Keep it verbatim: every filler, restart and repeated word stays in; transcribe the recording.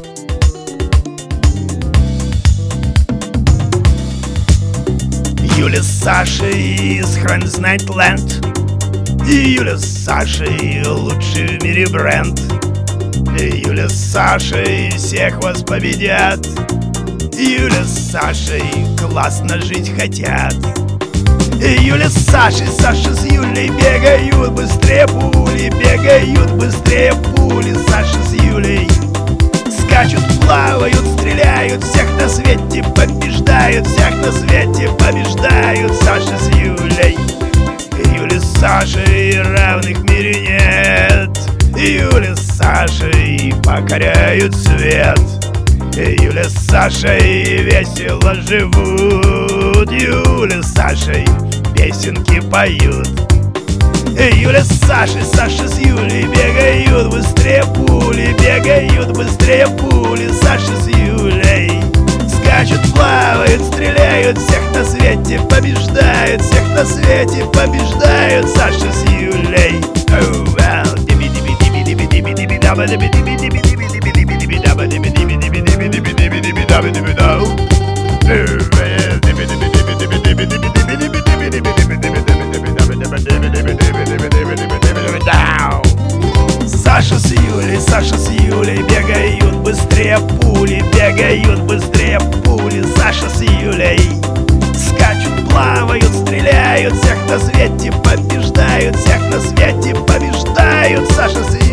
Юля с Сашей из Friends Nightland. Юля с Сашей лучший в мире бренд. Юля с Сашей всех вас победят. Юля с Сашей классно жить хотят. Юля с Сашей, Саша с Юлей бегают быстрее пули, бегают быстрее пули. Саша с Юлей скачут, плавают, стреляют, всех на свете побеждают, всех на свете побеждают. Саша с Юлей. Юля с Сашей равных в мире нет. Юля с Сашей покоряют свет. Юля с Сашей весело живут. Юля с Сашей песенки поют. Юля с Сашей, Саша с Юлей бегают быстрее пули, бегают быстрее пули. Саша с Юлей скачут, плавают, стреляют, всех на свете побеждают, всех на свете побеждают. Саша с Юлей. Саша с Юлей, Саша с Юлей бегают быстрее пули, бегают быстрее пули. Саша с Юлей скачут, плавают, стреляют, всех на свете побеждают, всех на свете побеждают. Саша с